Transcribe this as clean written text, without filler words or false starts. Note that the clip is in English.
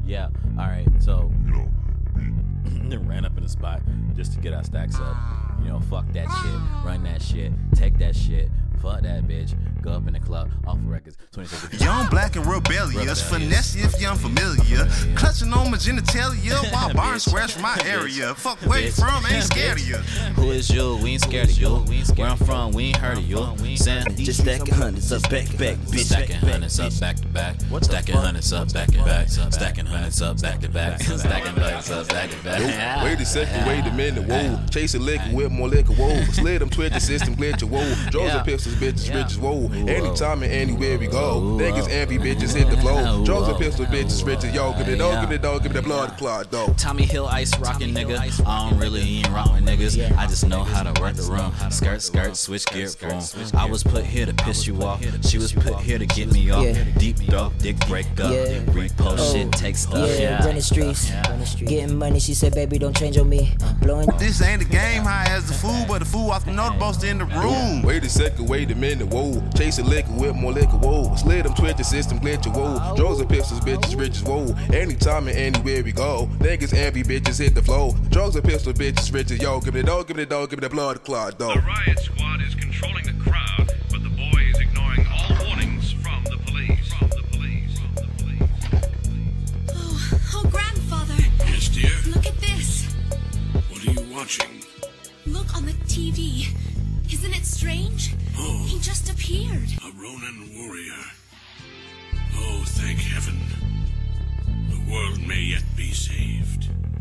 Yeah, alright, so, ran up in the spot just to get our stacks up. Fuck that shit, run that shit, take that shit, fuck that bitch, go up in the club, off the records, 26. Young, black, and rebellious, finesse if you're unfamiliar, clutching on my genitalia while barring squares from my area. Fuck where you from, ain't scared of you. Who is you? We ain't scared of you. Where I'm from, we ain't heard of you. Saying just stacking hundreds up back to back, bitch. Stacking hundreds up back to back. Stacking hundreds up back to back. Stacking hundreds up back to back. Stacking hundreds up back to back. Wait a second, wait a minute, whoa. Chasing liquor with more liquor, whoa. Slid them twitch the system, glitch, whoa. Drugs and pistols, bitches, riches, whoa. Anytime and anywhere we go. Niggas envy, bitches hit the flow. Drugs and pistols, bitches, riches, yo. Give it all, give it all, give it the blood clot, though. Tommy Hill, ice rockin' nigga. I don't really even rock with niggas. I just know how to work the room. Skirt, switch gear, boom. I was put here to piss you off. She was put here to get me off. Deep throat, dick break up. Repost shit, take stuff. Run the streets, getting money. She said, baby, don't change on me. Blowing. This ain't a game high as the fool, but the fool off the know the boss in the room. Wait a second, wait a minute, whoa. Chasing liquor with more liquor, whoa. Slid them twitch the system, glitch, whoa. Drugs and pistols, bitches, riches, whoa. Anytime and anywhere we go. Niggas envy, bitches hit the flow. Drugs and pistols, bitches, riches, yo. Give it all, give it all, give it the blood clot, though. The riot squad is controlling the crowd, but the boy is ignoring all warnings from the police. Oh, grandfather. Yes, dear? Look at this. What are you watching? Look on the TV. Isn't it strange? Oh. He just appeared. A Ronin warrior. Oh, thank heaven. The world may yet be saved.